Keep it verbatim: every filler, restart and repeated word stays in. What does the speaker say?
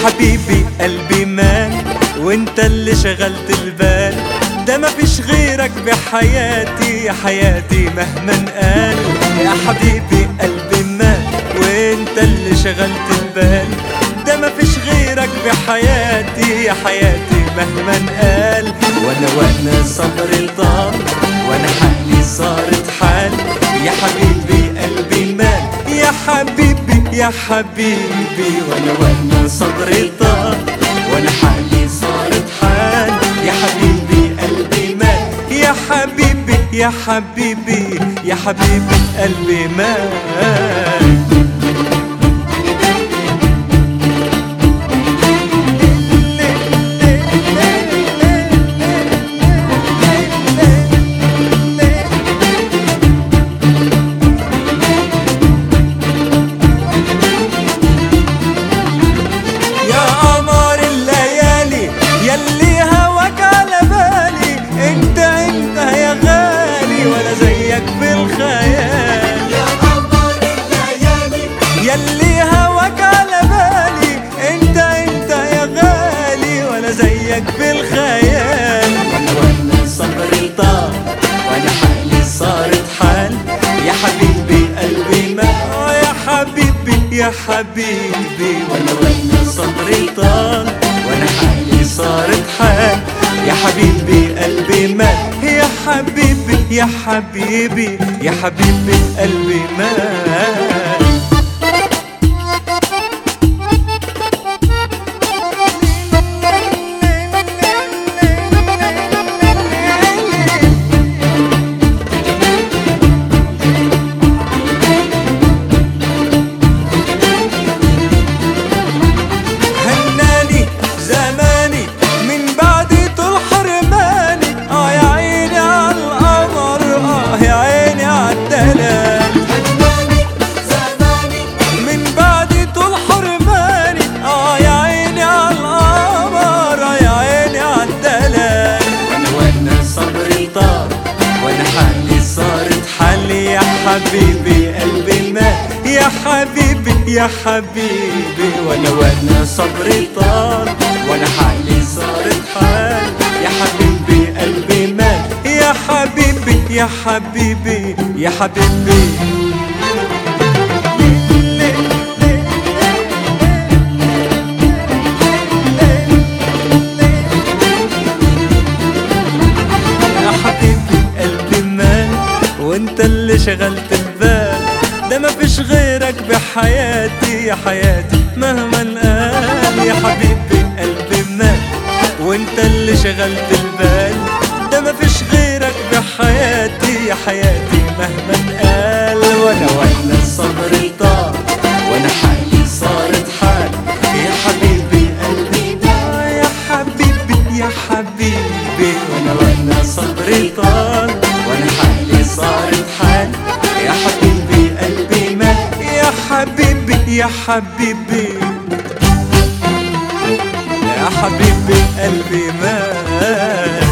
حبيبي قلبي مال وانت اللي شغلت البال، ده مفيش غيرك بحياتي يا حياتي مهما قال. يا حبيبي قلبي مال وانت اللي شغلت البال، ده مفيش غيرك بحياتي يا حياتي مهما قال. وانا وانا صبري طال وانا حالي صارت حال، يا حبيبي قلبي مال يا حبيبي يا حبيبي. وانا وانا صبري طال وانا حالي صارت حال، يا حبيبي قلبي مال يا حبيبي يا حبيبي يا حبيبي قلبي مال. يلي هواك على بالي انت انت يا غالي ولا زيك بالخيال. وانا وانا صبري طال وانا حالي صارت حال، يا حبيبي قلبي مال يا حبيبي يا حبيبي. وانا وانا صبري طال وانا حالي صارت حال، يا حبيبي قلبي مال يا حبيبي يا حبيبي يا حبيبي قلبي مال. حبيبي قلبي مال يا حبيبي يا حبيبي. وانا وانا صبري طال وانا حالي صارت حال، يا حبيبي قلبي مال يا حبيبي يا حبيبي يا حبيبي. وانت اللي شغلت البال، ده مفيش غيرك بحياتي يا حياتي مهما قال. يا حبيبي قلبي مال وانت اللي شغلت البال، ده مفيش غيرك بحياتي يا حياتي مهما قال. وانا وانا صبري طال وانا حالي صارت حال، يا حبيبي قلبي مال يا حبيبي يا حبيبي. وانا وانا صبري طال وانا حالي صارت حال، يا حبيبي قلبي مال يا حبيبي يا حبيبي يا حبيبي قلبي مال.